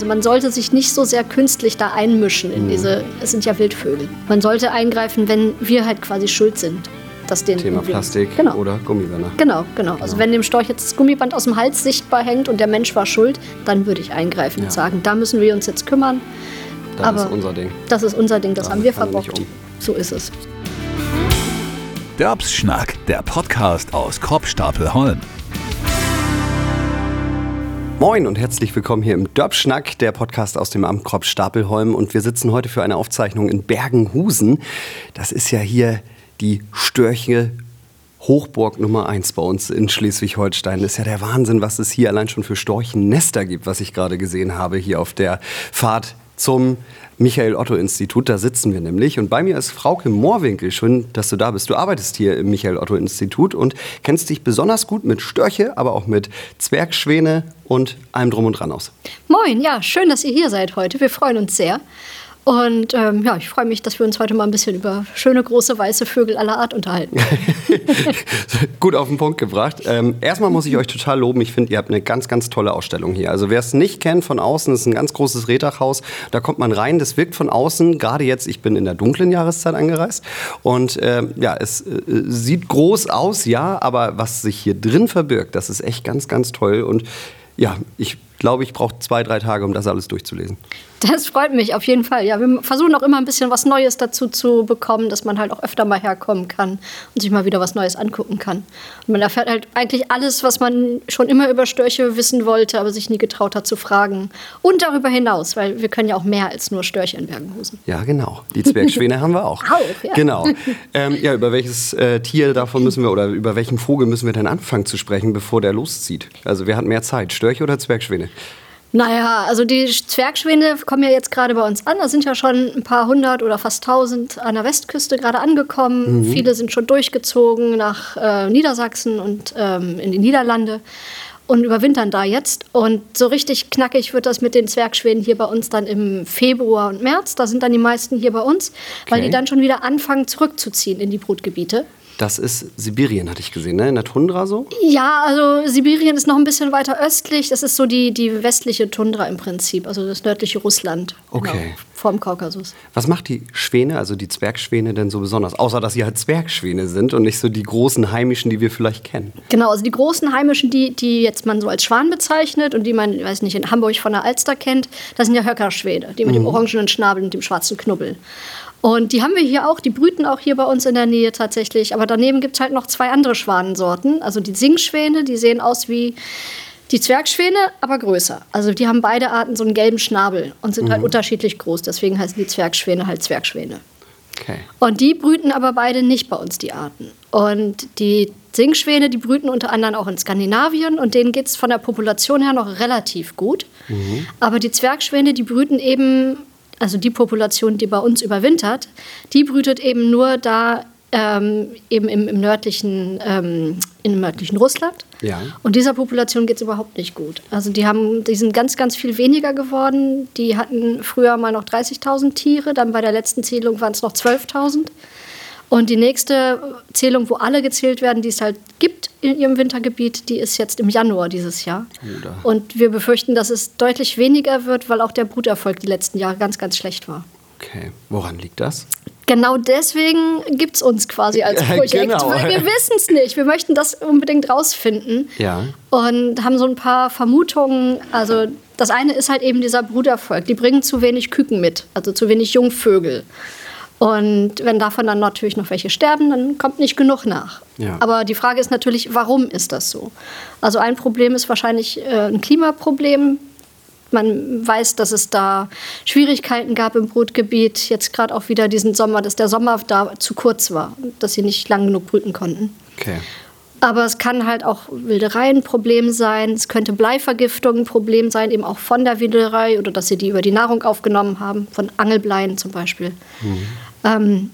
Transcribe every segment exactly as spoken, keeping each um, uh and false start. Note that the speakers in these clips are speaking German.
Also man sollte sich nicht so sehr künstlich da einmischen in mhm. diese, es sind ja Wildvögel. Man sollte eingreifen, wenn wir halt quasi schuld sind. Dass den Thema Plastik genau. oder Gummibänder. Genau, genau. Also wenn dem Storch jetzt das Gummiband aus dem Hals sichtbar hängt und der Mensch war schuld, dann würde ich eingreifen ja. und sagen, da müssen wir uns jetzt kümmern. Das Aber ist unser Ding. Das ist unser Ding, das da haben wir verbockt. Um. So ist es. Dörbsschnack, der Podcast aus Kropstapelholm. Moin und herzlich willkommen hier im Dörbschnack, der Podcast aus dem Amt Kropstapelholm. Und wir sitzen heute für eine Aufzeichnung in Bergenhusen. Das ist ja hier die Störche Hochburg Nummer eins bei uns in Schleswig-Holstein. Das ist ja der Wahnsinn, was es hier allein schon für Storchennester gibt, was ich gerade gesehen habe hier auf der Fahrt zum Michael-Otto-Institut. Da sitzen wir nämlich. Und bei mir ist Frauke Mohrwinkel. Schön, dass du da bist. Du arbeitest hier im Michael-Otto-Institut und kennst dich besonders gut mit Störche, aber auch mit Zwergschwäne und allem drum und dran aus. Moin, ja, schön, dass ihr hier seid heute. Wir freuen uns sehr. Und ähm, ja, ich freue mich, dass wir uns heute mal ein bisschen über schöne, große, weiße Vögel aller Art unterhalten. Gut auf den Punkt gebracht. Ähm, erstmal muss ich euch total loben. Ich finde, ihr habt eine ganz, ganz tolle Ausstellung hier. Also wer es nicht kennt von außen, ist ein ganz großes Rehdachhaus. Da kommt man rein, das wirkt von außen. Gerade jetzt, ich bin in der dunklen Jahreszeit angereist. Und ähm, ja, es äh, sieht groß aus, ja. Aber was sich hier drin verbirgt, das ist echt ganz, ganz toll. Und ja, ich glaube, ich brauche zwei, drei Tage, um das alles durchzulesen. Das freut mich auf jeden Fall. Ja, wir versuchen auch immer ein bisschen was Neues dazu zu bekommen, dass man halt auch öfter mal herkommen kann und sich mal wieder was Neues angucken kann. Und man erfährt halt eigentlich alles, was man schon immer über Störche wissen wollte, aber sich nie getraut hat zu fragen. Und darüber hinaus, weil wir können ja auch mehr als nur Störche in Bergenhusen. Ja, genau. Die Zwergschwäne haben wir auch. Auch, ja. Genau. Ähm, ja, über welches äh, Tier davon müssen wir oder über welchen Vogel müssen wir denn anfangen zu sprechen, bevor der loszieht? Also wer hat mehr Zeit, Störche oder Zwergschwäne? Naja, also die Zwergschwäne kommen ja jetzt gerade bei uns an. Da sind ja schon ein paar hundert oder fast tausend an der Westküste gerade angekommen. Mhm. Viele sind schon durchgezogen nach äh, Niedersachsen und ähm, in die Niederlande und überwintern da jetzt. Und so richtig knackig wird das mit den Zwergschwänen hier bei uns dann im Februar und März. Da sind dann die meisten hier bei uns, weil Okay. die dann schon wieder anfangen zurückzuziehen in die Brutgebiete. Das ist Sibirien, hatte ich gesehen, ne? In der Tundra so? Ja, also Sibirien ist noch ein bisschen weiter östlich. Das ist so die, die westliche Tundra im Prinzip, also das nördliche Russland. Okay. Genau, vorm Kaukasus. Was macht die Schwäne, also die Zwergschwäne, denn so besonders? Außer, dass sie halt Zwergschwäne sind und nicht so die großen heimischen, die wir vielleicht kennen. Genau, also die großen heimischen, die, die jetzt man so als Schwan bezeichnet und die man, weiß nicht, in Hamburg von der Alster kennt, das sind ja Höckerschwäne, die mit mhm. dem orangenen Schnabel und dem schwarzen Knubbel. Und die haben wir hier auch, die brüten auch hier bei uns in der Nähe tatsächlich. Aber daneben gibt es halt noch zwei andere Schwanensorten. Also die Singschwäne, die sehen aus wie die Zwergschwäne, aber größer. Also die haben beide Arten so einen gelben Schnabel und sind mhm. halt unterschiedlich groß. Deswegen heißen die Zwergschwäne halt Zwergschwäne. Okay. Und die brüten aber beide nicht bei uns, die Arten. Und die Singschwäne, die brüten unter anderem auch in Skandinavien. Und denen geht es von der Population her noch relativ gut. Mhm. Aber die Zwergschwäne, die brüten eben... Also die Population, die bei uns überwintert, die brütet eben nur da ähm, eben im, im nördlichen, ähm, im nördlichen Russland. Ja. Und dieser Population geht es überhaupt nicht gut. Also die, haben, die sind ganz, ganz viel weniger geworden. Die hatten früher mal noch dreißigtausend Tiere, dann bei der letzten Zählung waren es noch zwölftausend. Und die nächste Zählung, wo alle gezählt werden, die es halt gibt in ihrem Wintergebiet, die ist jetzt im Januar dieses Jahr. Oder. Und wir befürchten, dass es deutlich weniger wird, weil auch der Bruterfolg die letzten Jahre ganz, ganz schlecht war. Okay, woran liegt das? Genau deswegen gibt es uns quasi als Projekt, Genau. weil wir wissen es nicht. Wir möchten das unbedingt rausfinden Ja. und haben so ein paar Vermutungen. Also das eine ist halt eben dieser Bruterfolg. Die bringen zu wenig Küken mit, also zu wenig Jungvögel. Und wenn davon dann natürlich noch welche sterben, dann kommt nicht genug nach. Ja. Aber die Frage ist natürlich, warum ist das so? Also ein Problem ist wahrscheinlich äh, ein Klimaproblem. Man weiß, dass es da Schwierigkeiten gab im Brutgebiet. Jetzt gerade auch wieder diesen Sommer, dass der Sommer da zu kurz war, dass sie nicht lang genug brüten konnten. Okay. Aber es kann halt auch Wilderei ein Problem sein. Es könnte Bleivergiftung ein Problem sein, eben auch von der Wilderei oder dass sie die über die Nahrung aufgenommen haben, von Angelbleien zum Beispiel. Mhm. Ähm,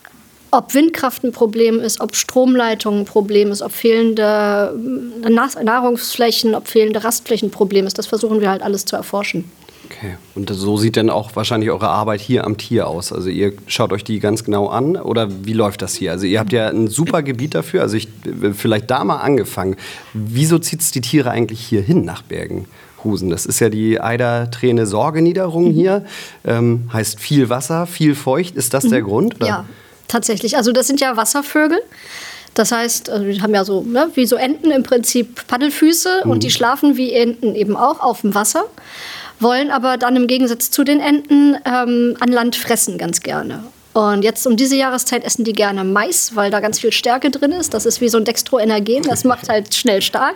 ob Windkraft ein Problem ist, ob Stromleitung ein Problem ist, ob fehlende Nahrungsflächen, ob fehlende Rastflächen ein Problem ist, das versuchen wir halt alles zu erforschen. Okay, und so sieht dann auch wahrscheinlich eure Arbeit hier am Tier aus. Also ihr schaut euch die ganz genau an oder wie läuft das hier? Also ihr habt ja ein super Gebiet dafür, also ich vielleicht da mal angefangen. Wieso zieht es die Tiere eigentlich hier hin nach Bergenhusen? Das ist ja die Eiderträne-Sorge-Niederung mhm. hier. Ähm, heißt viel Wasser, viel feucht. Ist das mhm. der Grund? Oder? Ja, tatsächlich. Also das sind ja Wasservögel. Das heißt, also die haben ja so, ne, wie so Enten im Prinzip Paddelfüße mhm. und die schlafen wie Enten eben auch auf dem Wasser, wollen aber dann im Gegensatz zu den Enten ähm, an Land fressen ganz gerne. Und jetzt um diese Jahreszeit essen die gerne Mais, weil da ganz viel Stärke drin ist. Das ist wie so ein Dextroenergen, das macht halt schnell stark.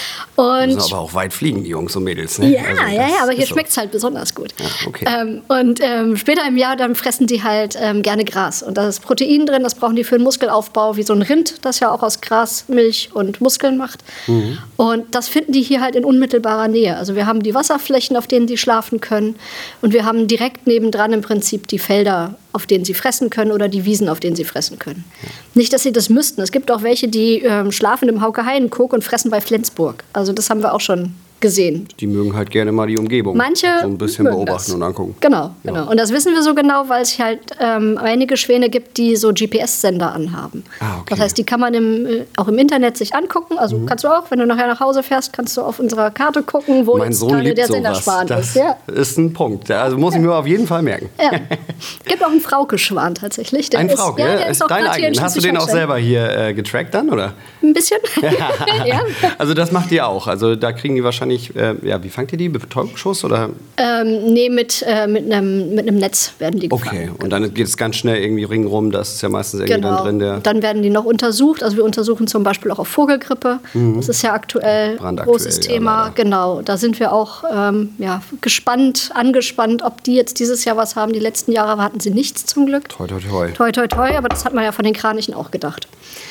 Und die müssen aber auch weit fliegen, die Jungs und Mädels. Ne? Ja, also ja, ja, aber hier schmeckt es halt besonders gut. Ja, okay. ähm, und ähm, später im Jahr dann fressen die halt ähm, gerne Gras. Und da ist Protein drin, das brauchen die für den Muskelaufbau, wie so ein Rind, das ja auch aus Gras, Milch und Muskeln macht. Mhm. Und das finden die hier halt in unmittelbarer Nähe. Also wir haben die Wasserflächen, auf denen die schlafen können. Und wir haben direkt nebendran im Prinzip die Felder, auf denen sie fressen können oder die Wiesen, auf denen sie fressen können. Ja. Nicht, dass sie das müssten. Es gibt auch welche, die ähm, schlafen im Hauke-Heidenkog und fressen bei Flensburg. Also das haben wir auch schon gesehen. Die mögen halt gerne mal die Umgebung Manche so ein bisschen beobachten das. Und angucken. Genau, ja. genau. Und das wissen wir so genau, weil es halt ähm, einige Schwäne gibt, die so G P S-Sender anhaben. Ah, okay. Das heißt, die kann man im, äh, auch im Internet sich angucken. Also mhm. kannst du auch, wenn du nachher nach Hause fährst, kannst du auf unserer Karte gucken, wo mein jetzt Sohn gerade liebt der sowas. Senderschwan das ist. Ja. ist ein Punkt. Also muss ich mir auf jeden Fall merken. Ja. Gibt auch einen Frauke-Schwan tatsächlich. Der ein ist, Frauke? Ja, der ja, ist auch dein eigener. Hast du den auch selber hier äh, getrackt dann, oder? Ein bisschen. ja. Also das macht ihr auch. Also da kriegen die wahrscheinlich, äh, ja, wie fangt ihr die? Betäubungsschuss oder? Ähm, nee, mit, äh, mit, einem, mit einem Netz werden die gefangen. Okay, und dann geht es ganz schnell irgendwie ringrum, das ist ja meistens irgendwie genau. dann drin. Der dann werden die noch untersucht, also wir untersuchen zum Beispiel auch auf Vogelgrippe, mhm. das ist ja aktuell ein großes Thema. Ja, genau, da sind wir auch ähm, ja, gespannt, angespannt, ob die jetzt dieses Jahr was haben. Die letzten Jahre hatten sie nichts zum Glück. Toi, toi, toi. Toi, toi, toi, aber das hat man ja von den Kranichen auch gedacht.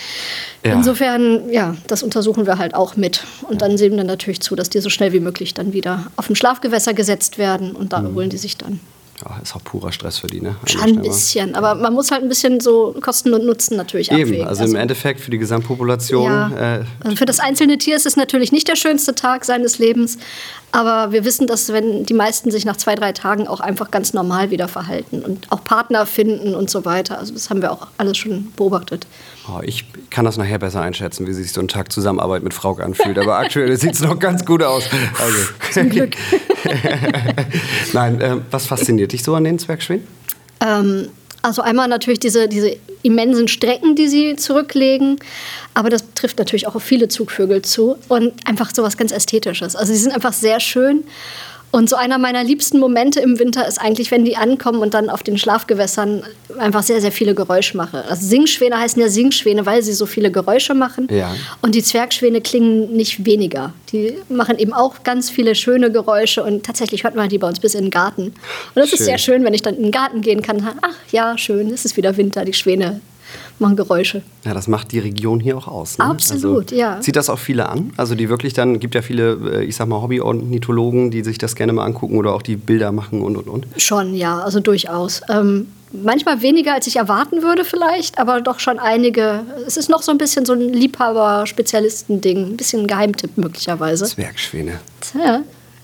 Ja. Insofern, ja, das untersuchen wir halt auch mit. Und dann sehen wir natürlich zu, dass die so schnell wie möglich dann wieder auf ein Schlafgewässer gesetzt werden. Und da mhm. holen die sich dann. Ja, ist auch purer Stress für die, ne? Schon ein bisschen. Aber man muss halt ein bisschen so Kosten und Nutzen natürlich abwägen. Eben, also, also im Endeffekt für die Gesamtpopulation. Ja. Äh, also für das einzelne Tier ist es natürlich nicht der schönste Tag seines Lebens. Aber wir wissen, dass wenn die meisten sich nach zwei, drei Tagen auch einfach ganz normal wieder verhalten und auch Partner finden und so weiter. Also das haben wir auch alles schon beobachtet. Oh, ich kann das nachher besser einschätzen, wie sich so ein Tag Zusammenarbeit mit Frauke anfühlt. Aber aktuell sieht es noch ganz gut aus. Also. Zum Glück. Nein, äh, was fasziniert dich so an den Zwergschwänen? Ähm, also einmal natürlich diese, diese immensen Strecken, die sie zurücklegen. Aber das trifft natürlich auch auf viele Zugvögel zu. Und einfach so was ganz Ästhetisches. Also sie sind einfach sehr schön. Und so einer meiner liebsten Momente im Winter ist eigentlich, wenn die ankommen und dann auf den Schlafgewässern einfach sehr, sehr viele Geräusche machen. Also Singschwäne heißen ja Singschwäne, weil sie so viele Geräusche machen. Ja. Und die Zwergschwäne klingen nicht weniger. Die machen eben auch ganz viele schöne Geräusche und tatsächlich hört man die bei uns bis in den Garten. Und das schön. Ist sehr schön, wenn ich dann in den Garten gehen kann. Ach ja, schön, es ist wieder Winter, die Schwäne machen Geräusche. Ja, das macht die Region hier auch aus. Ne? Absolut, also, ja. Zieht das auch viele an? Also die wirklich dann, gibt ja viele, ich sag mal, Hobby-Ornithologen, die sich das gerne mal angucken oder auch die Bilder machen und, und, und? Schon, ja, also durchaus. Ähm, manchmal weniger, als ich erwarten würde vielleicht, aber doch schon einige. Es ist noch so ein bisschen so ein Liebhaber-Spezialisten-Ding, ein bisschen ein Geheimtipp möglicherweise. Zwergschwäne. Ja.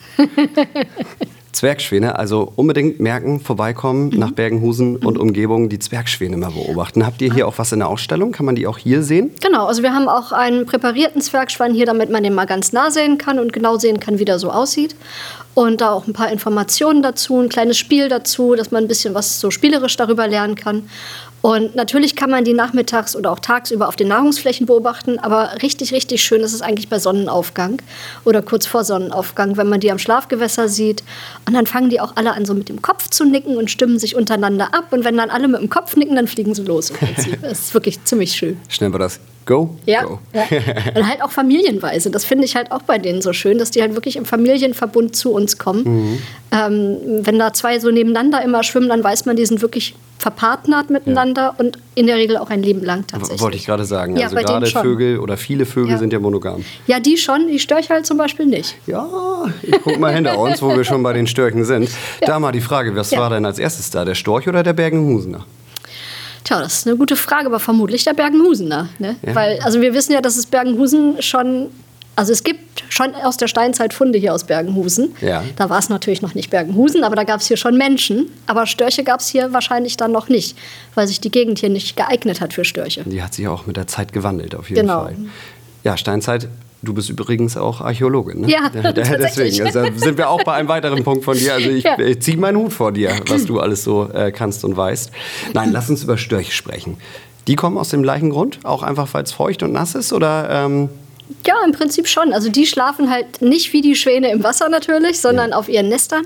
Zwergschwäne, also unbedingt merken, vorbeikommen mhm. nach Bergenhusen und Umgebung, die Zwergschwäne mal beobachten. Habt ihr hier auch was in der Ausstellung? Kann man die auch hier sehen? Genau, also wir haben auch einen präparierten Zwergschwan hier, damit man den mal ganz nah sehen kann und genau sehen kann, wie der so aussieht. Und da auch ein paar Informationen dazu, ein kleines Spiel dazu, dass man ein bisschen was so spielerisch darüber lernen kann. Und natürlich kann man die nachmittags oder auch tagsüber auf den Nahrungsflächen beobachten, aber richtig, richtig schön ist es eigentlich bei Sonnenaufgang oder kurz vor Sonnenaufgang, wenn man die am Schlafgewässer sieht. Und dann fangen die auch alle an, so mit dem Kopf zu nicken und stimmen sich untereinander ab. Und wenn dann alle mit dem Kopf nicken, dann fliegen sie los im Prinzip. Das ist wirklich ziemlich schön. Schnell war das. Go, ja, go. Ja. Und halt auch familienweise. Das finde ich halt auch bei denen so schön, dass die halt wirklich im Familienverbund zu uns kommen. Mhm. Ähm, wenn da zwei so nebeneinander immer schwimmen, dann weiß man, die sind wirklich verpartnert miteinander ja. und in der Regel auch ein Leben lang tatsächlich. Wollte ich gerade sagen. Ja, also gerade Vögel oder viele Vögel ja. sind ja monogam. Ja, die schon, die Störche halt zum Beispiel nicht. Ja, ich guck mal hinter uns, wo wir schon bei den Störchen sind. Ja. Da mal die Frage, was ja. war denn als erstes da, der Storch oder der Bergenhusener? Tja, das ist eine gute Frage, aber vermutlich der Bergenhusener. Ne? Ja. Weil, also wir wissen ja, dass es Bergenhusen schon Also es gibt schon aus der Steinzeit Funde hier aus Bergenhusen. Ja. Da war es natürlich noch nicht Bergenhusen, aber da gab es hier schon Menschen. Aber Störche gab es hier wahrscheinlich dann noch nicht, weil sich die Gegend hier nicht geeignet hat für Störche. Die hat sich auch mit der Zeit gewandelt, auf jeden Genau. Fall. Ja, Steinzeit. Du bist übrigens auch Archäologin, ne? Ja, deswegen also sind wir auch bei einem weiteren Punkt von dir. Also ich, Ja. ich ziehe meinen Hut vor dir, was du alles so äh, kannst und weißt. Nein, lass uns über Störche sprechen. Die kommen aus dem gleichen Grund? Auch einfach, weil es feucht und nass ist? Oder, ähm Ja, im Prinzip schon. Also die schlafen halt nicht wie die Schwäne im Wasser natürlich, sondern Ja. auf ihren Nestern.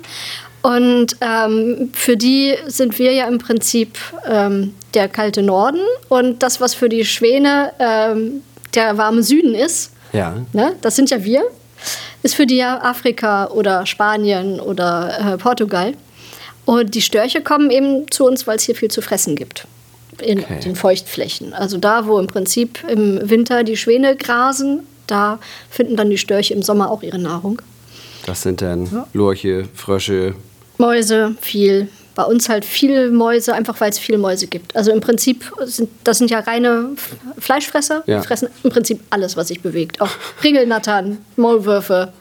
Und ähm, für die sind wir ja im Prinzip ähm, der kalte Norden. Und das, was für die Schwäne ähm, der warme Süden ist, Ja. ne, das sind ja wir, ist für die ja Afrika oder Spanien oder äh, Portugal. Und die Störche kommen eben zu uns, weil es hier viel zu fressen gibt. In Okay. den Feuchtflächen. Also da, wo im Prinzip im Winter die Schwäne grasen, da finden dann die Störche im Sommer auch ihre Nahrung. Das sind dann Lurche, Frösche. Mäuse, viel. Bei uns halt viele Mäuse, einfach weil es viele Mäuse gibt. Also im Prinzip sind das sind ja reine F- Fleischfresser. Ja. Die fressen im Prinzip alles, was sich bewegt. Auch Ringelnattern, Maulwürfe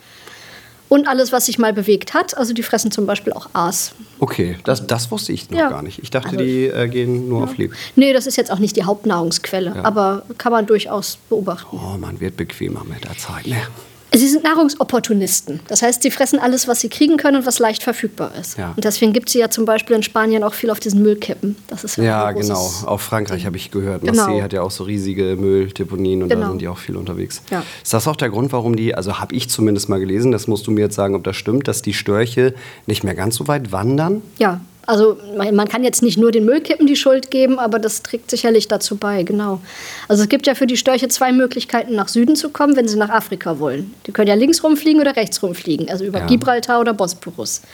und alles, was sich mal bewegt hat. Also die fressen zum Beispiel auch Aas. Okay, das, das wusste ich noch Ja. gar nicht. Ich dachte, Also- die äh, gehen nur auf Lieb. Nee, das ist jetzt auch nicht die Hauptnahrungsquelle, Ja. aber kann man durchaus beobachten. Oh, man wird bequemer mit der Zeit, ne? Sie sind Nahrungsopportunisten. Das heißt, sie fressen alles, was sie kriegen können und was leicht verfügbar ist. Ja. Und deswegen gibt es ja zum Beispiel in Spanien auch viel auf diesen Müllkippen. Das ist Ja, ein großes- genau. Auch Frankreich habe ich gehört. Genau. Marseille hat ja auch so riesige Mülldeponien und da Genau. sind die auch viel unterwegs. Ja. Ist das auch der Grund, warum die, also habe ich zumindest mal gelesen, das musst du mir jetzt sagen, ob das stimmt, dass die Störche nicht mehr ganz so weit wandern? Ja, also man man kann jetzt nicht nur den Müllkippen die Schuld geben, aber das trägt sicherlich dazu bei, genau. Also es gibt ja für die Störche zwei Möglichkeiten, nach Süden zu kommen, wenn sie nach Afrika wollen. Die können ja links rumfliegen oder rechts rumfliegen, also über Ja. Gibraltar oder Bosporus.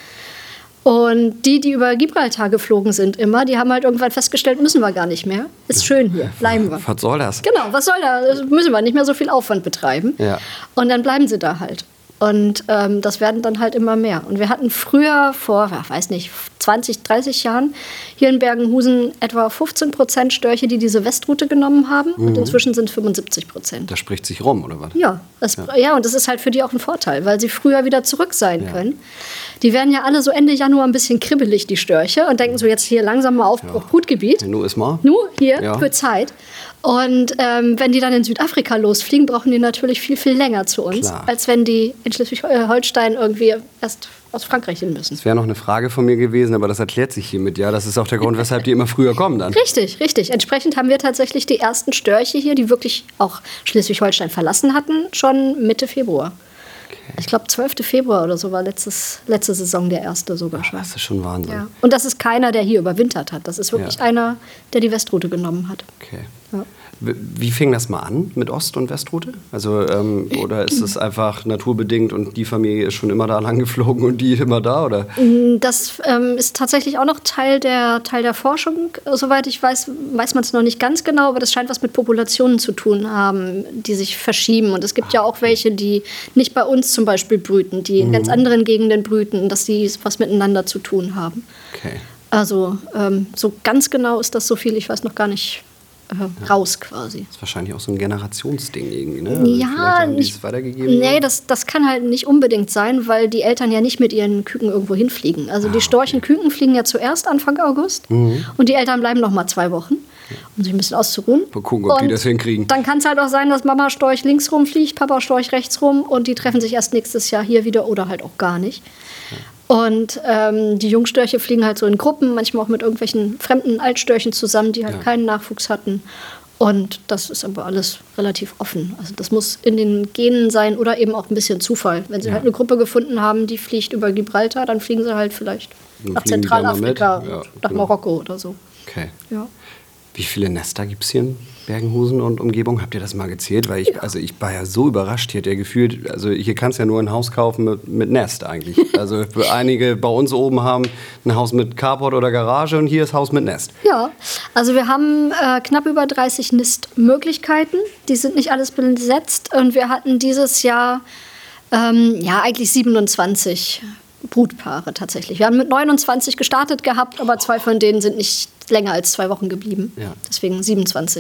Und die, die über Gibraltar geflogen sind immer, die haben halt irgendwann festgestellt, müssen wir gar nicht mehr. Ist schön hier, bleiben wir. Was soll das? Genau, was soll da? Das müssen wir nicht mehr so viel Aufwand betreiben. Ja. Und dann bleiben sie da halt. Und ähm, das werden dann halt immer mehr. Und wir hatten früher, vor, ja, weiß nicht, zwanzig, dreißig Jahren, hier in Bergenhusen etwa fünfzehn Prozent Störche, die diese Westroute genommen haben. Und inzwischen sind fünfundsiebzig Prozent. Das spricht sich rum, oder was? Ja, das, ja. und das ist halt für die auch ein Vorteil, weil sie früher wieder zurück sein Ja. können. Die werden ja alle so Ende Januar ein bisschen kribbelig, die Störche, und denken so jetzt hier langsam mal Aufbruch, Brutgebiet. Nu ist mal. Nu, hier, Ja. für Zeit. Und ähm, wenn die dann in Südafrika losfliegen, brauchen die natürlich viel, viel länger zu uns, Klar. als wenn die in Schleswig-Holstein irgendwie erst aus Frankreich hin müssen. Das wäre noch eine Frage von mir gewesen, aber das erklärt sich hiermit. Ja, das ist auch der Grund, weshalb die immer früher kommen dann. Richtig, richtig. Entsprechend haben wir tatsächlich die ersten Störche hier, die wirklich auch Schleswig-Holstein verlassen hatten, schon Mitte Februar. Ich glaube, zwölften Februar oder so war letztes, letzte Saison der erste sogar schon. Das ist schon Wahnsinn. Ja. Und das ist keiner, der hier überwintert hat. Das ist wirklich Ja. einer, der die Westroute genommen hat. Okay. Ja. W- Wie fing das mal an mit Ost- und Westroute? Also, ähm, oder ist es einfach naturbedingt und die Familie ist schon immer da lang geflogen und die immer da? Oder? Das ähm, ist tatsächlich auch noch Teil der, Teil der Forschung. Soweit ich weiß, weiß man es noch nicht ganz genau, aber das scheint was mit Populationen zu tun haben, die sich verschieben. Und es gibt ja auch welche, die nicht bei uns zum Beispiel brüten, die in ganz anderen Gegenden brüten, dass die was miteinander zu tun haben. Okay. Also ähm, so ganz genau ist das so viel, ich weiß noch gar nicht äh, raus quasi. Das ist wahrscheinlich auch so ein Generationsding irgendwie, ne? Also Ja, vielleicht haben die nicht, es weitergegeben. nee, das, das kann halt nicht unbedingt sein, weil die Eltern ja nicht mit ihren Küken irgendwo hinfliegen. Also die Storchenküken fliegen ja zuerst Anfang August und die Eltern bleiben noch mal zwei Wochen, um sich ein bisschen auszuruhen. Mal gucken, ob die Und das hinkriegen. Dann kann es halt auch sein, dass Mama Storch links rumfliegt, Papa Storch rechts rum und die treffen sich erst nächstes Jahr hier wieder oder halt auch gar nicht. Und ähm, die Jungstörche fliegen halt so in Gruppen, manchmal auch mit irgendwelchen fremden Altstörchen zusammen, die halt Ja. keinen Nachwuchs hatten. Und das ist aber alles relativ offen. Also das muss in den Genen sein oder eben auch ein bisschen Zufall. Wenn sie Ja. halt eine Gruppe gefunden haben, die fliegt über Gibraltar, dann fliegen sie halt vielleicht Dann nach fliegen die da mal Zentralafrika, mit. Ja, nach genau. Marokko oder so. Okay. Ja. Wie viele Nester gibt es hier in Bergenhusen und Umgebung? Habt ihr das mal gezählt? Weil ich, also ich war ja so überrascht. Hier hat ja gefühlt, also hier kannst du ja nur ein Haus kaufen mit, mit Nest eigentlich. Also einige bei uns oben haben ein Haus mit Carport oder Garage und hier ist Haus mit Nest. Ja, also wir haben äh, knapp über dreißig Nistmöglichkeiten. Die sind nicht alles besetzt. Und wir hatten dieses Jahr ähm, ja eigentlich siebenundzwanzig Brutpaare tatsächlich. Wir haben mit neunundzwanzig gestartet gehabt, aber zwei von denen sind nicht länger als zwei Wochen geblieben. Ja. Deswegen siebenundzwanzig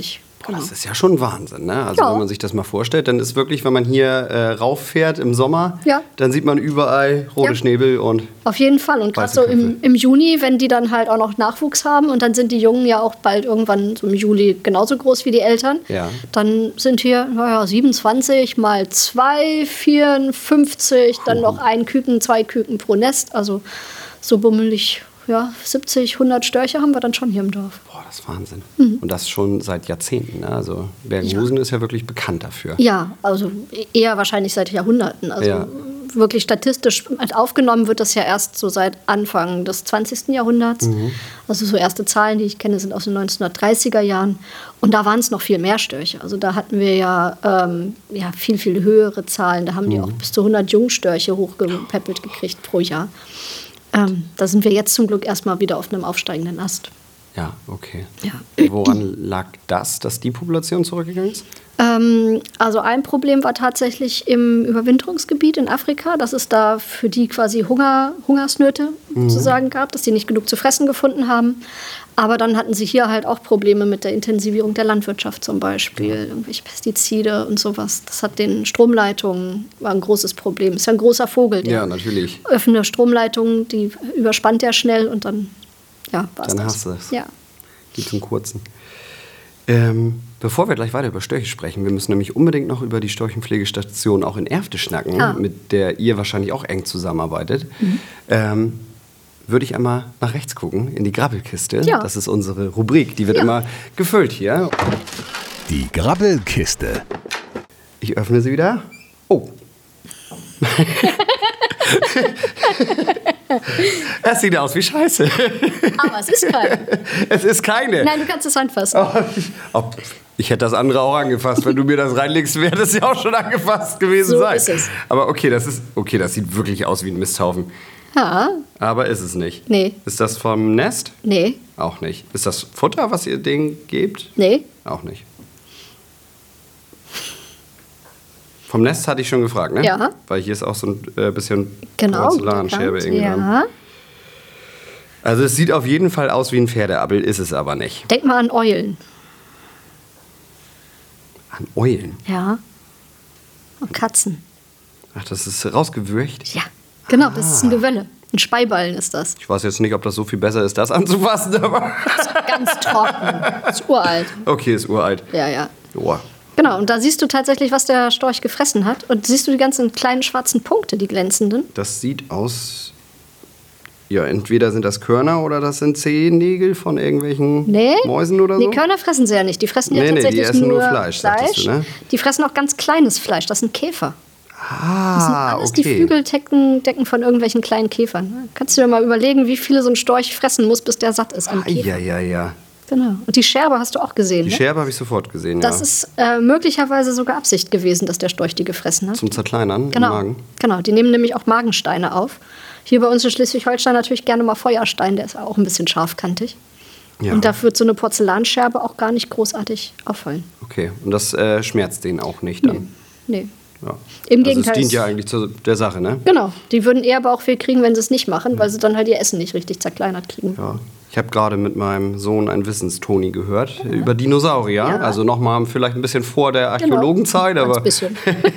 Genau. Das ist ja schon Wahnsinn, ne? Also Ja. wenn man sich das mal vorstellt, dann ist wirklich, wenn man hier äh, rauffährt im Sommer, Ja. dann sieht man überall rote Ja. Schnäbel und Auf jeden Fall. Und gerade Weiße so im, Köpfe. im Juni, wenn die dann halt auch noch Nachwuchs haben und dann sind die Jungen ja auch bald irgendwann so im Juli genauso groß wie die Eltern, Ja. dann sind hier naja, siebenundzwanzig mal zwei, vierundfünfzig, dann noch ein Küken, zwei Küken pro Nest. Also so bummelig, ja, siebzig, hundert Störche haben wir dann schon hier im Dorf. boah, das ist Wahnsinn. Mhm. Und das schon seit Jahrzehnten, ne? Also Bergenhusen ist ja wirklich bekannt dafür. Ja, also eher wahrscheinlich seit Jahrhunderten. Also Ja. wirklich statistisch aufgenommen wird das ja erst so seit Anfang des zwanzigsten Jahrhunderts. Mhm. Also so erste Zahlen, die ich kenne, sind aus den neunzehnhundertdreißiger Jahren. Und da waren es noch viel mehr Störche. Also da hatten wir ja, ähm, ja viel, viel höhere Zahlen. Da haben die Mhm. auch bis zu hundert Jungstörche hochgepäppelt gekriegt pro Jahr. Ähm, da sind wir jetzt zum Glück erstmal wieder auf einem aufsteigenden Ast. Ja, okay. Ja. Woran lag das, dass die Population zurückgegangen ist? Ähm, also ein Problem war tatsächlich im Überwinterungsgebiet in Afrika, dass es da für die quasi Hunger, Hungersnöte sozusagen gab, dass sie nicht genug zu fressen gefunden haben. Aber dann hatten sie hier halt auch Probleme mit der Intensivierung der Landwirtschaft zum Beispiel, irgendwelche Pestizide und sowas. Das hat den Stromleitungen, war ein großes Problem. Ist ja ein großer Vogel, der Ja, natürlich. offene Stromleitungen, die überspannt er schnell und dann, ja, war's Dann das. hast du es. Ja. Geht zum Kurzen. Ähm, bevor wir gleich weiter über Störche sprechen, wir müssen nämlich unbedingt noch über die Storchenpflegestation auch in Erfte schnacken, Ah. mit der ihr wahrscheinlich auch eng zusammenarbeitet. Mhm. Ähm, würde ich einmal nach rechts gucken, in die Grabbelkiste. Ja. Das ist unsere Rubrik, die wird Ja. immer gefüllt hier. Die Grabbelkiste. Ich öffne sie wieder. Oh. Es sieht aus wie Scheiße. Aber es ist kein. Es ist keine. Nein, du kannst es anfassen. Oh, ich, oh, ich hätte das andere auch angefasst. Wenn du mir das reinlegst, wäre das ja auch schon angefasst gewesen So sein. ist es. Aber okay, das ist okay, das sieht wirklich aus wie ein Misthaufen. Ja, Aber ist es nicht. Nee. Ist das vom Nest? nee, Auch nicht. Ist das Futter, was ihr denen gebt? nee. Auch nicht. Vom Nest hatte ich schon gefragt, ne? Ja. Weil hier ist auch so ein äh, bisschen Genau. Porzellanscherbe bekannt. irgendwie dran. Ja. Also es sieht auf jeden Fall aus wie ein Pferdeabbel, ist es aber nicht. Denk mal an Eulen. An Eulen. Ja. Und Katzen. Ach, das ist rausgewürcht. Ja, genau, das Ah. ist ein Gewölle. Ein Speiballen ist das. Ich weiß jetzt nicht, ob das so viel besser ist, das anzufassen, aber Ganz trocken. Ist uralt. okay, ist uralt. Ja, ja. Boah. Genau, und da siehst du tatsächlich, was der Storch gefressen hat. Und siehst du die ganzen kleinen schwarzen Punkte, die glänzenden? Das sieht aus. Ja, entweder sind das Körner oder das sind Zehennägel von irgendwelchen Nee. Mäusen oder so. Nee, Körner fressen sie ja nicht. Die fressen ja Nee, nee, die tatsächlich essen nur nur Fleisch, sagtest du, ne? Die fressen auch ganz kleines Fleisch. Das sind Käfer. Das sind Ah, alles die okay. Flügeldecken Decken von irgendwelchen kleinen Käfern. Kannst du dir mal überlegen, wie viele so ein Storch fressen muss, bis der satt ist am Ah, Käfer. ja, ja, ja. Genau. Und die Scherbe hast du auch gesehen, Die ne? Scherbe habe ich sofort gesehen, Das ja. ist äh, möglicherweise sogar Absicht gewesen, dass der Storch die gefressen hat. Zum Zerkleinern genau. im Magen. Genau, die nehmen nämlich auch Magensteine auf. Hier bei uns in Schleswig-Holstein natürlich gerne mal Feuerstein, der ist auch ein bisschen scharfkantig. Ja. Und da wird so eine Porzellanscherbe auch gar nicht großartig auffallen. Okay, und das äh, schmerzt den auch nicht dann. Nee. Ja. Im also Gegenteil, es dient es- ja eigentlich zu der Sache, ne? Genau, die würden eher Bauchweh kriegen, wenn sie es nicht machen, weil sie dann halt ihr Essen nicht richtig zerkleinert kriegen. Ja. Ich habe gerade mit meinem Sohn ein Wissenstoni gehört über Dinosaurier. Ja. Also nochmal vielleicht ein bisschen vor der Archäologenzeit, Genau. aber Ganz bisschen.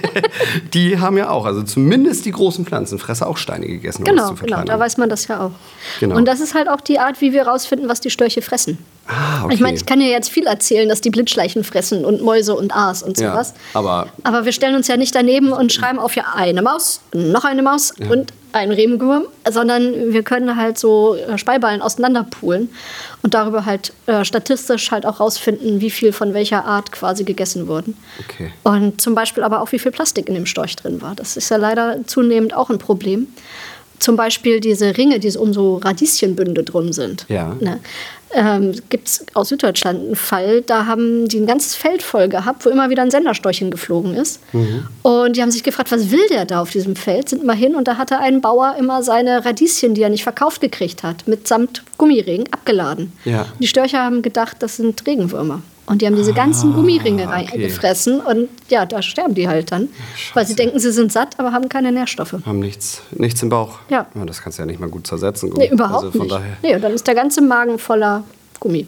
die haben ja auch, also zumindest die großen Pflanzenfresser auch Steine gegessen, um es Genau, zu genau, verkleinern. da weiß man das ja auch. Genau. Und das ist halt auch die Art, wie wir rausfinden, was die Störche fressen. Ah, okay. Ich meine, ich kann ja jetzt viel erzählen, dass die Blitzschleichen fressen und Mäuse und Aas und Ja, sowas. aber- aber wir stellen uns ja nicht daneben und schreiben auf ja eine Maus, noch eine Maus und ein Regenwurm, sondern wir können halt so äh, Speiballen auseinanderpulen und darüber halt äh, statistisch halt auch rausfinden, wie viel von welcher Art quasi gegessen wurden. Okay. Und zum Beispiel aber auch, wie viel Plastik in dem Storch drin war. Das ist ja leider zunehmend auch ein Problem. Zum Beispiel diese Ringe, die um so Radieschenbünde drum sind. Ja. Ne? Ähm, gibt es aus Süddeutschland einen Fall, da haben die ein ganzes Feld voll gehabt, wo immer wieder ein Senderstorch hingeflogen ist. Mhm. Und die haben sich gefragt, was will der da auf diesem Feld? Sind mal hin und da hatte ein Bauer immer seine Radieschen, die er nicht verkauft gekriegt hat, mitsamt Gummiringen abgeladen. Ja. Und die Störche haben gedacht, das sind Regenwürmer. Und die haben diese ganzen Gummiringe okay. reingefressen und ja, da sterben die halt dann. Weil sie denken, sie sind satt, aber haben keine Nährstoffe. Haben nichts, nichts im Bauch. Ja. Das kannst du ja nicht mal gut zersetzen. Nee, überhaupt also von nicht. Daher. Nee, und dann ist der ganze Magen voller Gummi.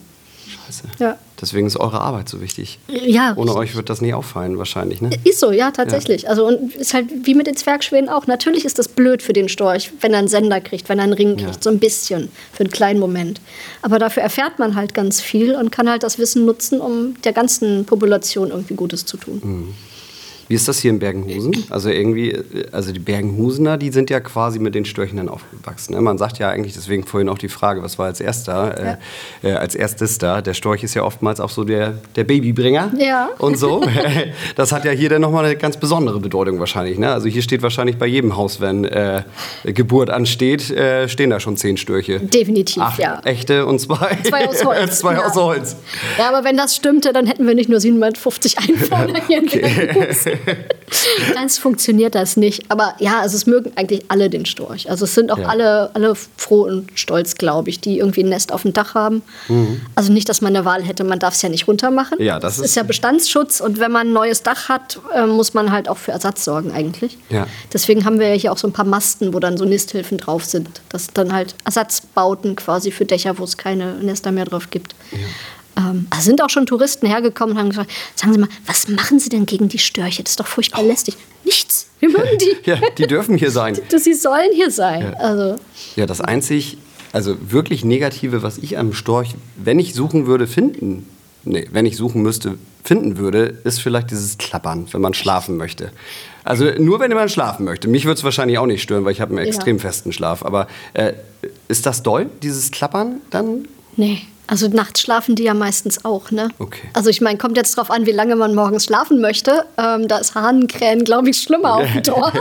Scheiße. Ja. Deswegen ist eure Arbeit so wichtig. Ja, Ohne richtig. euch wird das nie auffallen wahrscheinlich, ne? Ist so, ja, tatsächlich. Ja. Also und ist halt wie mit den Zwergschwänen auch. Natürlich ist das blöd für den Storch, wenn er einen Sender kriegt, wenn er einen Ring kriegt, ja. so ein bisschen, für einen kleinen Moment. Aber dafür erfährt man halt ganz viel und kann halt das Wissen nutzen, um der ganzen Population irgendwie Gutes zu tun. Mhm. Wie ist das hier in Bergenhusen? Also irgendwie, also die Bergenhusener, die sind ja quasi mit den Störchen dann aufgewachsen. Ne? Man sagt ja eigentlich, deswegen vorhin auch die Frage, was war als erster, ja. äh, äh, als erstes da? Der Storch ist ja oftmals auch so der, der Babybringer ja. und so. Das hat ja hier dann nochmal eine ganz besondere Bedeutung wahrscheinlich. Ne? Also hier steht wahrscheinlich bei jedem Haus, wenn äh, Geburt ansteht, äh, stehen da schon zehn Störche. Definitiv, Acht ja. echte und zwei, zwei aus Holz. zwei ja. aus Holz. Ja, aber wenn das stimmte, dann hätten wir nicht nur siebenhundertfünfzig Einwohner hier in Bergenhusen. Ganz funktioniert das nicht. Aber ja, also es mögen eigentlich alle den Storch. Also es sind auch ja. alle, alle froh und stolz, glaube ich, die irgendwie ein Nest auf dem Dach haben. Mhm. Also nicht, dass man eine Wahl hätte, man darf es ja nicht runtermachen. Ja, das, das ist, ist ja Bestandsschutz und wenn man ein neues Dach hat, äh, muss man halt auch für Ersatz sorgen eigentlich. Ja. Deswegen haben wir ja hier auch so ein paar Masten, wo dann so Nisthilfen drauf sind. Das sind dann halt Ersatzbauten quasi für Dächer, wo es keine Nester mehr drauf gibt. Ja. Ähm, da sind auch schon Touristen hergekommen und haben gesagt, sagen Sie mal, was machen Sie denn gegen die Störche? Das ist doch furchtbar oh. lästig. Nichts, wir mögen die. Ja, die dürfen hier sein. Die, sie sollen hier sein. Ja, also. ja das einzig, also wirklich Negative, was ich am Storch, wenn ich suchen würde, finden, nee, wenn ich suchen müsste, finden würde, ist vielleicht dieses Klappern, wenn man schlafen möchte. Also nur, wenn man schlafen möchte. Mich würde es wahrscheinlich auch nicht stören, weil ich habe einen extrem ja. festen Schlaf. Aber äh, ist das doll, dieses Klappern dann? Nee. Also nachts schlafen die ja meistens auch, ne? Okay. Also ich meine, kommt jetzt drauf an, wie lange man morgens schlafen möchte. Ähm, da ist Hahnkrähen, glaube ich, schlimmer auf dem Dorf.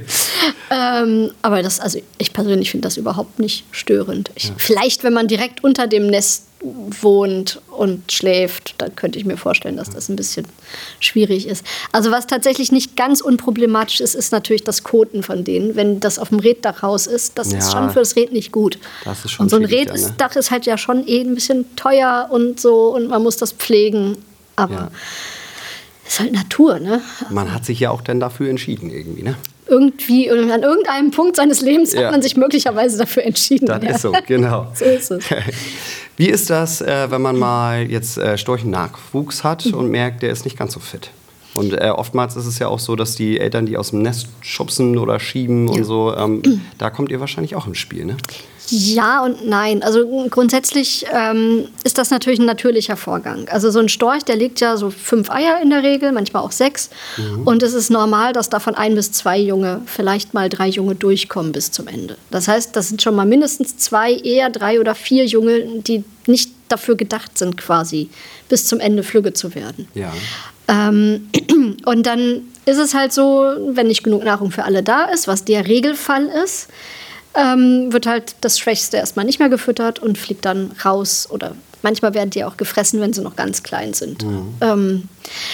ähm, aber das, also ich persönlich finde das überhaupt nicht störend. Ich, ja. Vielleicht, wenn man direkt unter dem Nest wohnt und schläft, dann könnte ich mir vorstellen, dass das ein bisschen schwierig ist. Also was tatsächlich nicht ganz unproblematisch ist, ist natürlich das Koten von denen. Wenn das auf dem Reetdachhaus ist, das ja. ist schon für das Reet nicht gut. Das ist schon und so ein Reetdach ist halt ja schon eh ein bisschen teuer und so und man muss das pflegen. Aber ja. ist halt Natur, ne? Man hat sich ja auch dann dafür entschieden irgendwie, ne? Irgendwie, an irgendeinem Punkt seines Lebens ja. hat man sich möglicherweise dafür entschieden. Das ja. ist so, genau. So ist es. Wie ist das, äh, wenn man mal jetzt äh, Storchennachwuchs hat und merkt, der ist nicht ganz so fit? Und äh, oftmals ist es ja auch so, dass die Eltern die aus dem Nest schubsen oder schieben ja. und so. Ähm, da kommt ihr wahrscheinlich auch ins Spiel, ne? Ja und nein. Also grundsätzlich ähm, ist das natürlich ein natürlicher Vorgang. Also so ein Storch, der legt ja so fünf Eier in der Regel, manchmal auch sechs. Mhm. Und es ist normal, dass davon ein bis zwei Junge, vielleicht mal drei Junge durchkommen bis zum Ende. Das heißt, das sind schon mal mindestens zwei, eher drei oder vier Junge, die nicht dafür gedacht sind, quasi bis zum Ende flügge zu werden. Ja. Ähm, und dann ist es halt so, wenn nicht genug Nahrung für alle da ist, was der Regelfall ist, ähm, wird halt das Schwächste erstmal nicht mehr gefüttert und fliegt dann raus. Oder manchmal werden die auch gefressen, wenn sie noch ganz klein sind. Mhm. Ähm,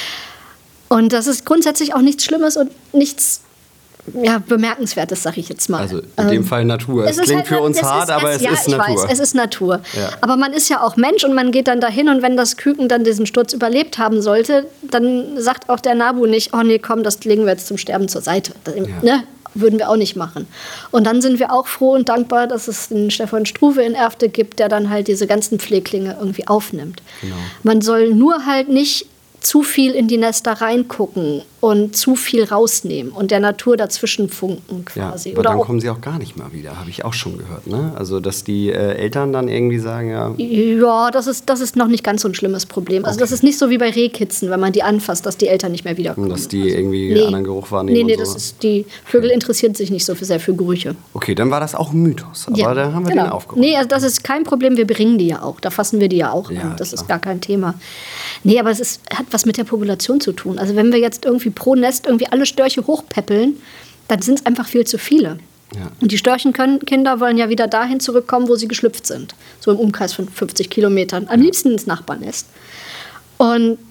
und das ist grundsätzlich auch nichts Schlimmes und nichts ja, Bemerkenswertes, sage ich jetzt mal. Also in ähm, dem Fall Natur. Es, es klingt halt, für uns hart, ist, aber es, es ja, ist Natur. Ich weiß, es ist Natur. Ja. Aber man ist ja auch Mensch und man geht dann dahin und wenn das Küken dann diesen Sturz überlebt haben sollte, dann sagt auch der Nabu nicht, oh nee, komm, das legen wir jetzt zum Sterben zur Seite. Das, ja. ne? Würden wir auch nicht machen. Und dann sind wir auch froh und dankbar, dass es den Stefan Struve in Erfte gibt, der dann halt diese ganzen Pfleglinge irgendwie aufnimmt. Genau. Man soll nur halt nicht zu viel in die Nester reingucken und zu viel rausnehmen und der Natur dazwischen funken quasi. Ja, aber Oder dann auch, kommen sie auch gar nicht mal wieder, habe ich auch schon gehört. Ne? Also, dass die äh, Eltern dann irgendwie sagen, ja... Ja, das ist, das ist noch nicht ganz so ein schlimmes Problem. Also okay. Das ist nicht so wie bei Rehkitzen, wenn man die anfasst, dass die Eltern nicht mehr wiederkommen. Dass die also, irgendwie nee. anderen Geruch wahrnehmen Nee, nee, und so. das ist, die Vögel interessieren sich nicht so sehr für Gerüche. Okay, dann war das auch ein Mythos, aber ja, da haben wir genau. den aufgeräumt. Nee, also das ist kein Problem, wir bringen die ja auch, da fassen wir die ja auch ja, an, das klar. ist gar kein Thema. Nee, aber es ist, hat was mit der Population zu tun. Also wenn wir jetzt irgendwie pro Nest irgendwie alle Störche hochpäppeln, dann sind es einfach viel zu viele. Ja. Und die Störchenkinder wollen ja wieder dahin zurückkommen, wo sie geschlüpft sind. So im Umkreis von fünfzig Kilometern. Am ja. liebsten ins Nachbarnest. Und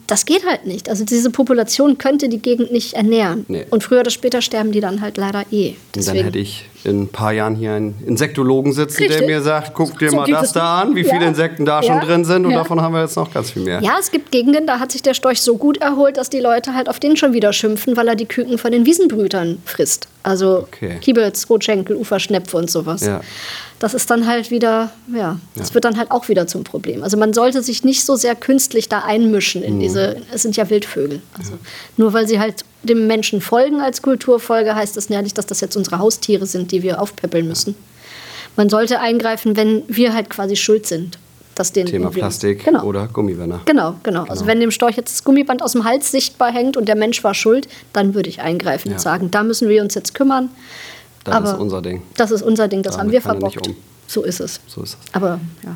das geht halt nicht. Also diese Population könnte die Gegend nicht ernähren. Nee. Und früher oder später sterben die dann halt leider eh. Und dann hätte ich in ein paar Jahren hier einen Insektologen sitzen, Richtig. der mir sagt, guck dir So mal geht das es da nicht. an, wie viele Ja. Insekten da Ja. schon drin sind. Und Ja. davon haben wir jetzt noch ganz viel mehr. Ja, es gibt Gegenden, da hat sich der Storch so gut erholt, dass die Leute halt auf den schon wieder schimpfen, weil er die Küken von den Wiesenbrütern frisst. Also Okay. Kiebels, Rotschenkel, Uferschnepfe und sowas. Ja. Das ist dann halt wieder, ja, das wird dann halt auch wieder zum Problem. Also man sollte sich nicht so sehr künstlich da einmischen in diese, es sind ja Wildvögel. Also nur weil sie halt dem Menschen folgen als Kulturfolge, heißt das ja nicht, dass das jetzt unsere Haustiere sind, die wir aufpäppeln müssen. Man sollte eingreifen, wenn wir halt quasi schuld sind. Dass den Thema irgendwie- Plastik genau. oder Gummibänder. Genau, genau. Also wenn dem Storch jetzt das Gummiband aus dem Hals sichtbar hängt und der Mensch war schuld, dann würde ich eingreifen Ja. und sagen, da müssen wir uns jetzt kümmern. Das Aber ist unser Ding. Das ist unser Ding, das Damit haben wir kann er nicht verbockt. um. So ist es. So ist es. Aber ja.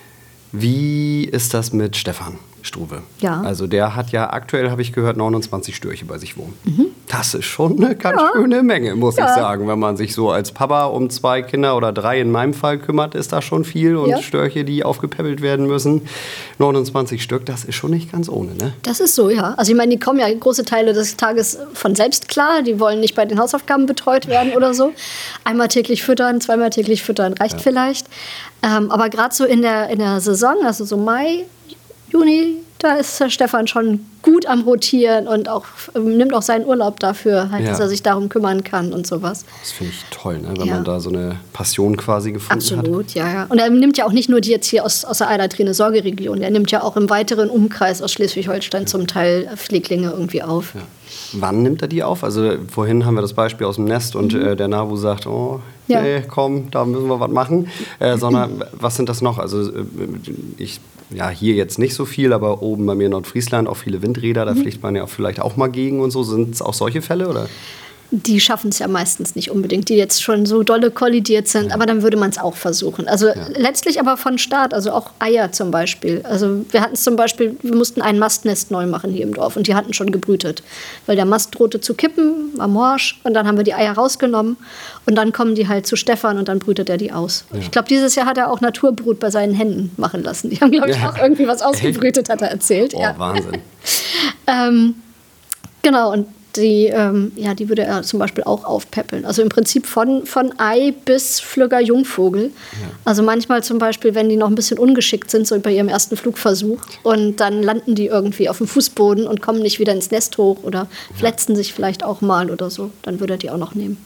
Wie ist das mit Stefan Struve? Ja. Also der hat ja aktuell, habe ich gehört, neunundzwanzig Störche bei sich wohnen. Das ist schon eine ganz schöne Menge, muss Ja. ich sagen. Wenn man sich so als Papa um zwei Kinder oder drei in meinem Fall kümmert, ist das schon viel. Und Ja. Störche, die aufgepäppelt werden müssen, neunundzwanzig Stück, das ist schon nicht ganz ohne, ne? Das ist so, ja. Also ich meine, die kommen ja große Teile des Tages von selbst klar. Die wollen nicht bei den Hausaufgaben betreut werden oder so. Einmal täglich füttern, zweimal täglich füttern reicht vielleicht. Ähm, aber gerade so in der, in der Saison, also so Mai, Juni, da ist der Stefan schon gut am Rotieren und auch, ähm, nimmt auch seinen Urlaub dafür, halt, Ja. dass er sich darum kümmern kann und sowas. Das finde ich toll, ne? Wenn Ja. man da so eine Passion quasi gefunden hat. Absolut, ja, ja. Und er nimmt ja auch nicht nur die jetzt hier aus, aus der Eiderträne-Sorgeregion, er nimmt ja auch im weiteren Umkreis aus Schleswig-Holstein zum Teil Pfleglinge irgendwie auf. Ja. Wann nimmt er die auf? Also vorhin haben wir das Beispiel aus dem Nest und äh, der Nabu sagt, oh, Ja. nee, komm, da müssen wir was machen. Äh, sondern was sind das noch? Also äh, ich, ja, hier jetzt nicht so viel, aber oben bei mir in Nordfriesland auch viele Windräder, da fliegt man ja auch vielleicht auch mal gegen und so. Sind es auch solche Fälle, oder? Die schaffen es ja meistens nicht unbedingt, die jetzt schon so dolle kollidiert sind, aber dann würde man es auch versuchen. Also letztlich aber von Start, also auch Eier zum Beispiel. Also wir hatten es zum Beispiel, wir mussten ein Mastnest neu machen hier im Dorf und die hatten schon gebrütet, weil der Mast drohte zu kippen, war morsch und dann haben wir die Eier rausgenommen und dann kommen die halt zu Stefan und dann brütet er die aus. Ich glaube, dieses Jahr hat er auch Naturbrut bei seinen Händen machen lassen. Die haben, glaube ich, Ja. auch irgendwie was ausgebrütet, hat er erzählt. Oh, ja. Wahnsinn. Ähm, genau, und die, ähm, ja, die würde er zum Beispiel auch aufpäppeln. Also im Prinzip von, von Ei bis Flügger Jungvogel. Also manchmal zum Beispiel, wenn die noch ein bisschen ungeschickt sind, so bei ihrem ersten Flugversuch, und dann landen die irgendwie auf dem Fußboden und kommen nicht wieder ins Nest hoch oder fletzen sich vielleicht auch mal oder so, dann würde er die auch noch nehmen.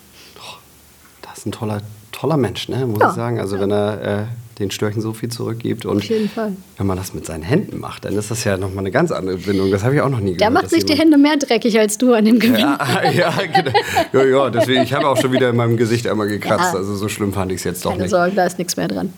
Das ist ein toller, toller Mensch, ne? Muss Ja. ich sagen. Also wenn er äh, den Störchen so viel zurückgibt und Auf jeden Fall. wenn man das mit seinen Händen macht, dann ist das ja nochmal eine ganz andere Bindung. Das habe ich auch noch nie gehört. Der macht dass sich die jemand- Hände mehr dreckig als du an dem Gewinn. Ja, ja, genau. ja, ja, deswegen, ich habe auch schon wieder in meinem Gesicht einmal gekratzt. Ja. Also so schlimm fand ich es jetzt doch Keine nicht. Sorge, da ist nichts mehr dran.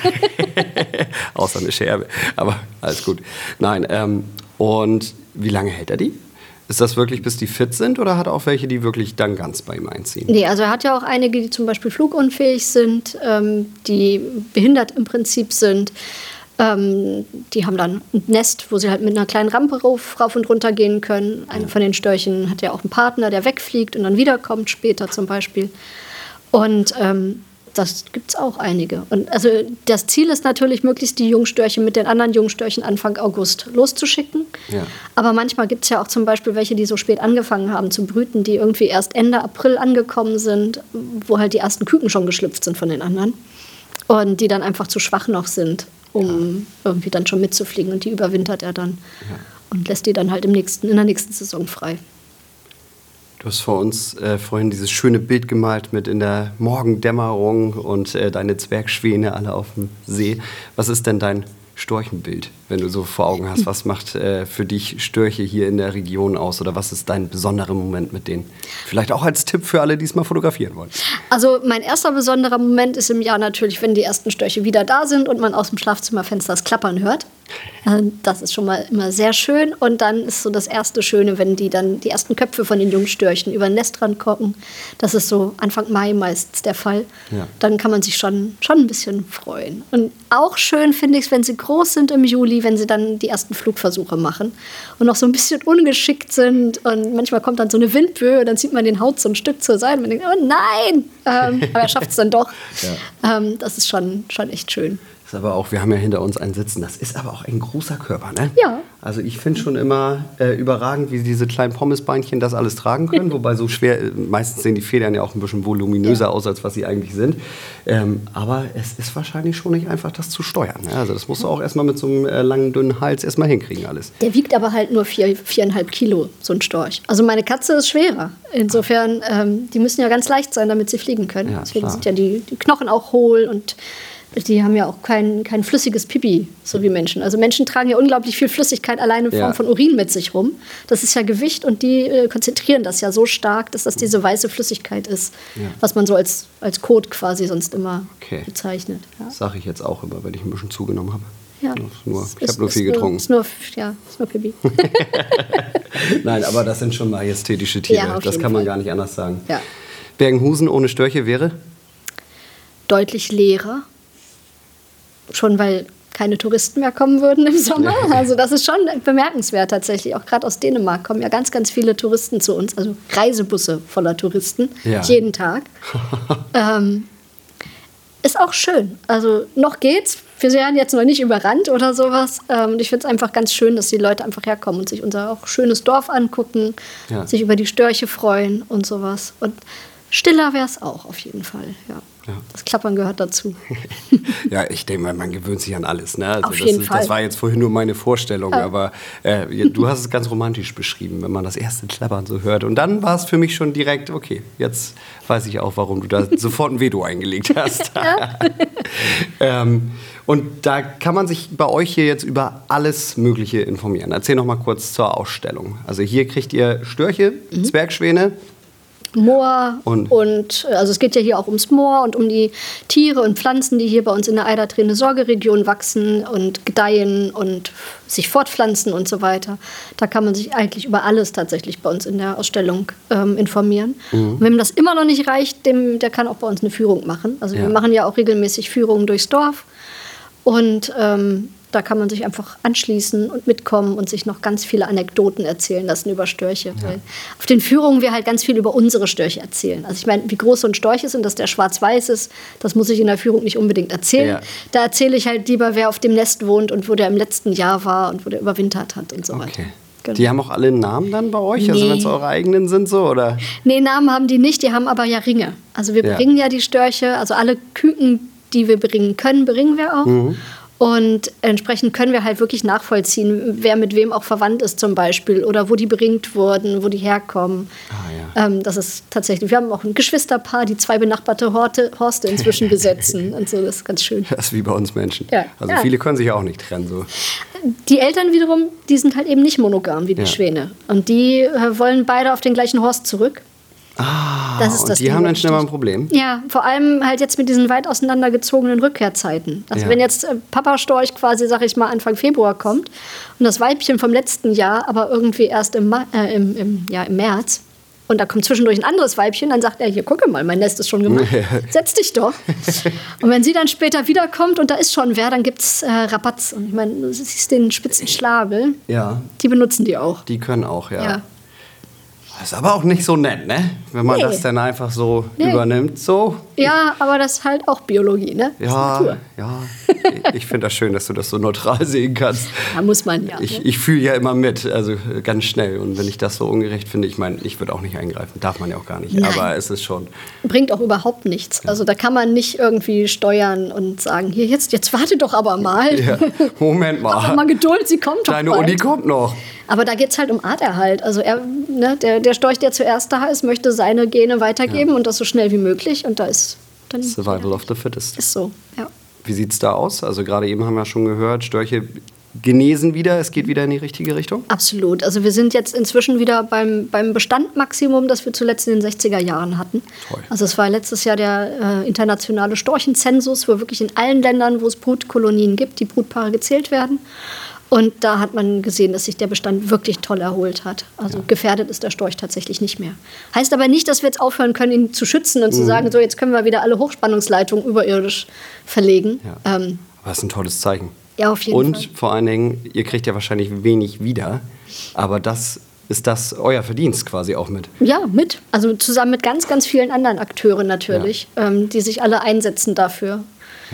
Außer eine Scherbe. Aber alles gut. Nein, ähm, und wie lange hält er die? Ist das wirklich, bis die fit sind, oder hat er auch welche, die wirklich dann ganz bei ihm einziehen? Nee, also er hat ja auch einige, die zum Beispiel flugunfähig sind, ähm, die behindert im Prinzip sind. Ähm, die haben dann ein Nest, wo sie halt mit einer kleinen Rampe rauf, rauf und runter gehen können. Einer von den Störchen hat ja auch einen Partner, der wegfliegt und dann wiederkommt später zum Beispiel. Und ähm, das gibt es auch einige. Und also das Ziel ist natürlich, möglichst die Jungstörche mit den anderen Jungstörchen Anfang August loszuschicken. Ja. Aber manchmal gibt es ja auch zum Beispiel welche, die so spät angefangen haben zu brüten, die irgendwie erst Ende April angekommen sind, wo halt die ersten Küken schon geschlüpft sind von den anderen. Und die dann einfach zu schwach noch sind, um irgendwie dann schon mitzufliegen. Und die überwintert er dann und lässt die dann halt im nächsten, in der nächsten Saison frei. Du hast vor uns äh, vorhin dieses schöne Bild gemalt mit in der Morgendämmerung und äh, deine Zwergschwäne alle auf dem See. Was ist denn dein Storchenbild, wenn du so vor Augen hast? Was macht äh, für dich Störche hier in der Region aus? Oder was ist dein besonderer Moment mit denen? Vielleicht auch als Tipp für alle, die es mal fotografieren wollen. Also mein erster besonderer Moment ist im Jahr natürlich, wenn die ersten Störche wieder da sind und man aus dem Schlafzimmerfenster das Klappern hört. Das ist schon mal immer sehr schön. Und dann ist so das erste Schöne, wenn die dann die ersten Köpfe von den Jungstörchen über den Nestrand kommen. Das ist so Anfang Mai meistens der Fall. Ja. Dann kann man sich schon, schon ein bisschen freuen. Und auch schön finde ich es, wenn sie groß sind im Juli, wenn sie dann die ersten Flugversuche machen und noch so ein bisschen ungeschickt sind. Und manchmal kommt dann so eine Windböe und dann zieht man den Haut so ein Stück zur Seite. Man denkt, oh nein! Ähm, aber er schafft es dann doch. Ja. Ähm, das ist schon, schon echt schön. Das ist aber auch, wir haben ja hinter uns einen sitzen, das ist aber auch ein großer Körper, ne? Ja. Also ich finde schon immer äh, überragend, wie diese kleinen Pommesbeinchen das alles tragen können, wobei so schwer, meistens sehen die Federn ja auch ein bisschen voluminöser ja. aus, als was sie eigentlich sind. Ähm, aber es ist wahrscheinlich schon nicht einfach, das zu steuern. Ne? Also das musst du auch erstmal mit so einem äh, langen, dünnen Hals erstmal hinkriegen alles. Der wiegt aber halt nur vier, viereinhalb Kilo, so ein Storch. Also meine Katze ist schwerer. Insofern, ähm, die müssen ja ganz leicht sein, damit sie fliegen können. Ja, Deswegen klar. sind ja die, die Knochen auch hohl und die haben ja auch kein, kein flüssiges Pipi, so wie Menschen. Also Menschen tragen ja unglaublich viel Flüssigkeit allein in Form ja. von Urin mit sich rum. Das ist ja Gewicht und die äh, konzentrieren das ja so stark, dass das diese weiße Flüssigkeit ist, ja. was man so als, als Kot quasi sonst immer okay. bezeichnet. Ja. Das sage ich jetzt auch immer, wenn ich ein bisschen zugenommen habe. Ja. Nur, ich habe nur viel getrunken. Ist nur, ja, ist nur Pipi. Nein, aber das sind schon majestätische Tiere. Ja, das kann man Fall. gar nicht anders sagen. Ja. Bergenhusen ohne Störche wäre? Deutlich leerer. Schon weil keine Touristen mehr kommen würden im Sommer. Also das ist schon bemerkenswert tatsächlich. Auch gerade aus Dänemark kommen ja ganz, ganz viele Touristen zu uns. Also Reisebusse voller Touristen, ja. jeden Tag. ähm, ist auch schön. Also noch geht's. Wir werden jetzt noch nicht überrannt oder sowas. Und ich finde es einfach ganz schön, dass die Leute einfach herkommen und sich unser auch schönes Dorf angucken, ja. sich über die Störche freuen und sowas. Und stiller wäre es auch auf jeden Fall, ja. Ja. Das Klappern gehört dazu. Ja, ich denke mal, man gewöhnt sich an alles. Ne? Also Auf jeden das, ist, Fall. Das war jetzt vorhin nur meine Vorstellung, ja. aber äh, du hast es ganz romantisch beschrieben, wenn man das erste Klappern so hört. Und dann war es für mich schon direkt, okay, jetzt weiß ich auch, warum du da sofort ein Veto eingelegt hast. ähm, und da kann man sich bei euch hier jetzt über alles Mögliche informieren. Erzähl noch mal kurz zur Ausstellung. Also hier kriegt ihr Störche, mhm. Zwergschwäne, Moor und, und also es geht ja hier auch ums Moor und um die Tiere und Pflanzen, die hier bei uns in der Eider-Trene-Sorge-Region wachsen und gedeihen und sich fortpflanzen und so weiter. Da kann man sich eigentlich über alles tatsächlich bei uns in der Ausstellung ähm, informieren. Mhm. Und wem das immer noch nicht reicht, dem, der kann auch bei uns eine Führung machen. Also ja. wir machen ja auch regelmäßig Führungen durchs Dorf und ähm, da kann man sich einfach anschließen und mitkommen und sich noch ganz viele Anekdoten erzählen lassen über Störche. Ja. Weil auf den Führungen wir halt ganz viel über unsere Störche erzählen. Also ich meine, wie groß so ein Storch ist und dass der schwarz-weiß ist, das muss ich in der Führung nicht unbedingt erzählen. Ja. Da erzähle ich halt lieber, wer auf dem Nest wohnt und wo der im letzten Jahr war und wo der überwintert hat und so okay. weiter. Genau. Die haben auch alle einen Namen dann bei euch? Nee. Also wenn es eure eigenen sind so, oder? Nee, Namen haben die nicht, die haben aber ja Ringe. Also wir ja. bringen ja die Störche, also alle Küken, die wir bringen können, bringen wir auch. Mhm. Und entsprechend können wir halt wirklich nachvollziehen, wer mit wem auch verwandt ist zum Beispiel oder wo die beringt wurden, wo die herkommen. Ah, ja. ähm, das ist tatsächlich, wir haben auch ein Geschwisterpaar, die zwei benachbarte Horte, Horste inzwischen besetzen und so, das ist ganz schön. Das ist wie bei uns Menschen. Ja. Also ja. viele können sich auch nicht trennen. So. Die Eltern wiederum, die sind halt eben nicht monogam wie die ja. Schwäne. Und die äh, wollen beide auf den gleichen Horst zurück. Ah, das ist und das die Ding, haben dann schnell mal ein Problem? Ja, vor allem halt jetzt mit diesen weit auseinandergezogenen Rückkehrzeiten. Also ja. wenn jetzt äh, Papa-Storch quasi, sag ich mal, Anfang Februar kommt und das Weibchen vom letzten Jahr aber irgendwie erst im, Ma- äh, im, im, ja, im März und da kommt zwischendurch ein anderes Weibchen, dann sagt er, hier, gucke mal, mein Nest ist schon gemacht, setz dich doch. Und wenn sie dann später wiederkommt und da ist schon wer, dann gibt es äh, Rabatz. Und ich meine, du siehst den spitzen Schlabel, ja. die benutzen die auch. Die können auch, ja. ja. Das ist aber auch nicht so nett, ne? Wenn man nee. das dann einfach so nee. übernimmt, so. Ja, aber das ist halt auch Biologie, ne? Ja, ja. Ich finde das schön, dass du das so neutral sehen kannst. Da muss man ja. Ich, ne? ich fühle ja immer mit, also ganz schnell. Und wenn ich das so ungerecht finde, ich meine, ich würde auch nicht eingreifen. Darf man ja auch gar nicht. Nein. Aber es ist schon... Bringt auch überhaupt nichts. Ja. Also da kann man nicht irgendwie steuern und sagen, hier, jetzt, jetzt warte doch aber mal. Ja. Moment mal. Hab doch mal Geduld, sie kommt doch Deine bald. Uni kommt noch. Aber da geht es halt um Arterhalt. Also er, ne, der, der Storch, der zuerst da ist, möchte seine Gene weitergeben ja. und das so schnell wie möglich. Und da ist dann... Survival of the fittest. Ist so, ja. Wie sieht es da aus? Also gerade eben haben wir schon gehört, Störche genesen wieder, es geht wieder in die richtige Richtung? Absolut. Also wir sind jetzt inzwischen wieder beim, beim Bestandmaximum, das wir zuletzt in den sechziger Jahren hatten. Toll. Also es war letztes Jahr der äh, internationale Storchenzensus, wo wirklich in allen Ländern, wo es Brutkolonien gibt, die Brutpaare gezählt werden. Und da hat man gesehen, dass sich der Bestand wirklich toll erholt hat. Also ja. gefährdet ist der Storch tatsächlich nicht mehr. Heißt aber nicht, dass wir jetzt aufhören können, ihn zu schützen und mhm. zu sagen, so jetzt können wir wieder alle Hochspannungsleitungen überirdisch verlegen. Ja. Ähm, aber das ist ein tolles Zeichen. Ja, auf jeden und Fall. Und vor allen Dingen, ihr kriegt ja wahrscheinlich wenig wieder, aber das ist das euer Verdienst quasi auch mit. Ja, mit. Also zusammen mit ganz, ganz vielen anderen Akteuren natürlich, ja. ähm, die sich alle einsetzen dafür. Ja.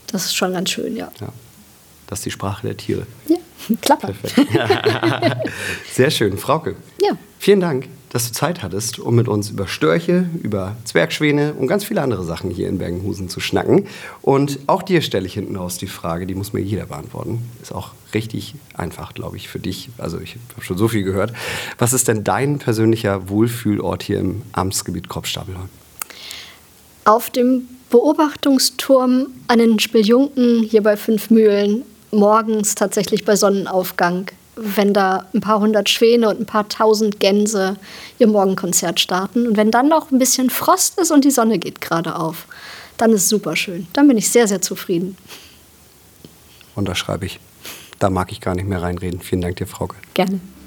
Das ist schon ganz schön, ja. Ja. Das ist die Sprache der Tiere. Ja, Klapper. Perfekt. Sehr schön. Frauke, Ja. vielen Dank, dass du Zeit hattest, um mit uns über Störche, über Zwergschwäne und ganz viele andere Sachen hier in Bergenhusen zu schnacken. Und auch dir stelle ich hinten raus die Frage, die muss mir jeder beantworten. Ist auch richtig einfach, glaube ich, für dich. Also ich habe schon so viel gehört. Was ist denn dein persönlicher Wohlfühlort hier im Amtsgebiet Kropf-Stapelholm? Auf dem Beobachtungsturm an den Spiljunken hier bei Fünfmühlen, morgens tatsächlich bei Sonnenaufgang, wenn da ein paar hundert Schwäne und ein paar tausend Gänse ihr Morgenkonzert starten. Und wenn dann noch ein bisschen Frost ist und die Sonne geht gerade auf, dann ist es super schön. Dann bin ich sehr, sehr zufrieden. Unterschreibe ich. Da mag ich gar nicht mehr reinreden. Vielen Dank dir, Frauke. Gerne.